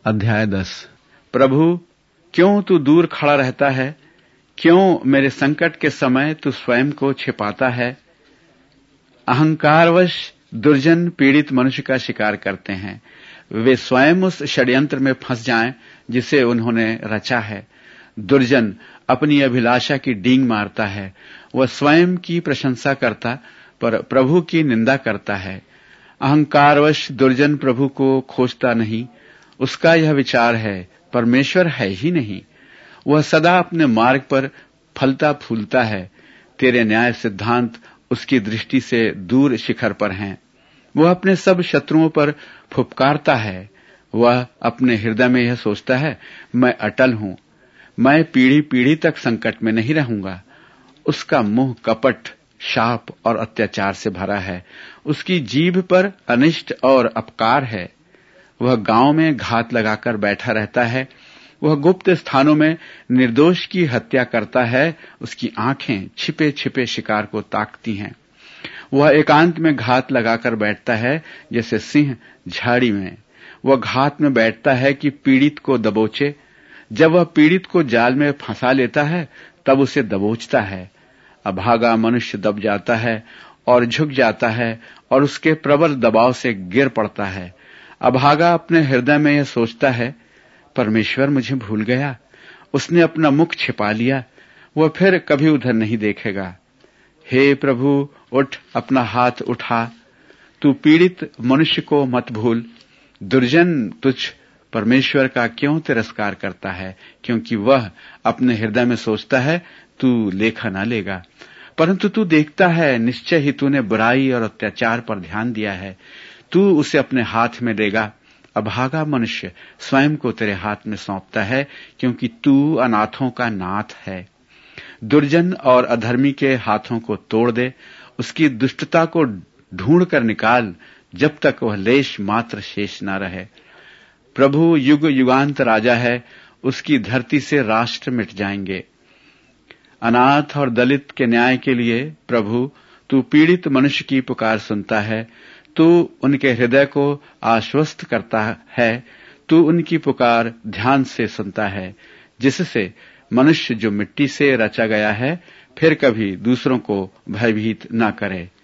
अध्याय 10। प्रभु, क्यों तू दूर खड़ा रहता है? क्यों मेरे संकट के समय तू स्वयं को छिपाता है? अहंकारवश दुर्जन पीड़ित मनुष्य का शिकार करते हैं। वे स्वयं उस षड्यंत्र में फंस जाएं जिसे उन्होंने रचा है। दुर्जन अपनी अभिलाषा की डींग मारता है। वह स्वयं की प्रशंसा करता पर प्रभु की निंदा करता है। अहंकारवश दुर्जन प्रभु को खोजता नहीं। उसका यह विचार है, परमेश्वर है ही नहीं। वह सदा अपने मार्ग पर फलता फूलता है। तेरे न्याय सिद्धांत उसकी दृष्टि से दूर शिखर पर हैं। वह अपने सब शत्रुओं पर फुफकारता है। वह अपने हृदय में यह सोचता है, मैं अटल हूं, मैं पीढ़ी पीढ़ी तक संकट में नहीं रहूंगा। उसका मुंह कपट, शाप और अत्याचार से भरा है। उसकी जीभ पर अनिष्ट और अपकार है। वह गांव में घात लगाकर बैठा रहता है। वह गुप्त स्थानों में निर्दोष की हत्या करता है। उसकी आंखें छिपे छिपे शिकार को ताकती हैं। वह एकांत में घात लगाकर बैठता है, जैसे सिंह झाड़ी में। वह घात में बैठता है कि पीड़ित को दबोचे। जब वह पीड़ित को जाल में फंसा लेता है, तब उसे दबोचता है। अभागा मनुष्य दब जाता है और झुक जाता है और उसके प्रबल दबाव से गिर पड़ता है। अभागा अपने हृदय में यह सोचता है, परमेश्वर मुझे भूल गया, उसने अपना मुख छिपा लिया, वह फिर कभी उधर नहीं देखेगा। हे प्रभु, उठ, अपना हाथ उठा, तू पीड़ित मनुष्य को मत भूल। दुर्जन तुझ परमेश्वर का क्यों तिरस्कार करता है? क्योंकि वह अपने हृदय में सोचता है, तू लेखा ना लेगा। परंतु तू देखता है, निश्चय ही तूने बुराई और अत्याचार पर ध्यान दिया है। तू उसे अपने हाथ में देगा। अभागा मनुष्य स्वयं को तेरे हाथ में सौंपता है, क्योंकि तू अनाथों का नाथ है। दुर्जन और अधर्मी के हाथों को तोड़ दे। उसकी दुष्टता को ढूंढ कर निकाल, जब तक वह लेश मात्र शेष न रहे। प्रभु युग युगांत राजा है, उसकी धरती से राष्ट्र मिट जाएंगे। अनाथ और दलित के न्याय के लिए प्रभु, तू पीड़ित मनुष्य की पुकार सुनता है। तू उनके हृदय को आश्वस्त करता है। तू उनकी पुकार ध्यान से सुनता है, जिससे मनुष्य जो मिट्टी से रचा गया है, फिर कभी दूसरों को भयभीत न करे।